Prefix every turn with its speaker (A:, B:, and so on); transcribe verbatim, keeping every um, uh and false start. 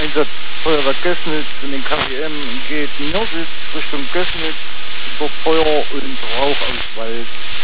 A: Einsatz Feuerwehr Gößnitz in den K W M geht Mirsitz Richtung Gößnitz über Feuer und Rauch aus Wald.